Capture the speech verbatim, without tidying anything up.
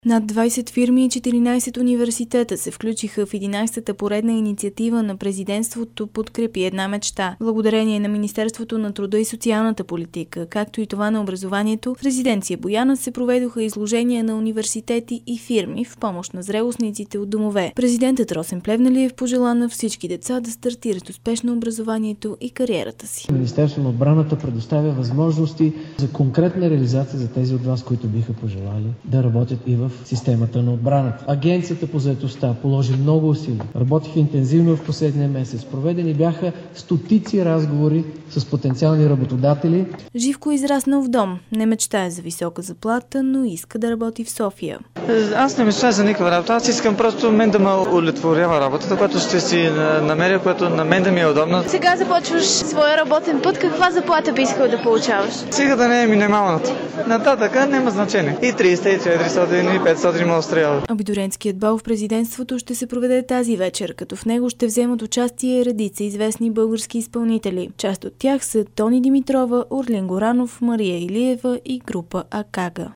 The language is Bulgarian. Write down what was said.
Над двайсет фирми и четиринайсет университета се включиха в единайсетата поредна инициатива на президентството "Подкрепи една мечта". Благодарение на Министерството на труда и социалната политика, както и това на образованието, в резиденция Бояна се проведоха изложения на университети и фирми в помощ на зрелостниците от домове. Президентът Росен Плевнелиев пожела на всички деца да стартират успешно образованието и кариерата си. Министерството на отбраната предоставя възможности за конкретна реализация за тези от вас, които биха пожелали да работят и в системата на отбраната. Агенцията по заетостта положи много усилия. Работих интензивно в последния месец. Проведени бяха стотици разговори с потенциални работодатели. Живко израснал в дом. Не мечтае за висока заплата, но иска да работи в София. Аз не мечтая за никаква работа. Аз искам просто мен да ме удовлетворява работата, която ще си намеря, която на мен да ми е удобна. Сега започваш своя работен път. Каква заплата би искал да получаваш? Сега да не е минималната. Нататъка няма значение. И триста, и четиристотин, и петстотин има остреява. Абитуриентският бал в президентството ще се проведе тази вечер, като в него ще вземат участие редица известни български изпълнители. Част от тях са Тони Димитрова, Орлин Горанов, Мария Илиева и група Акага.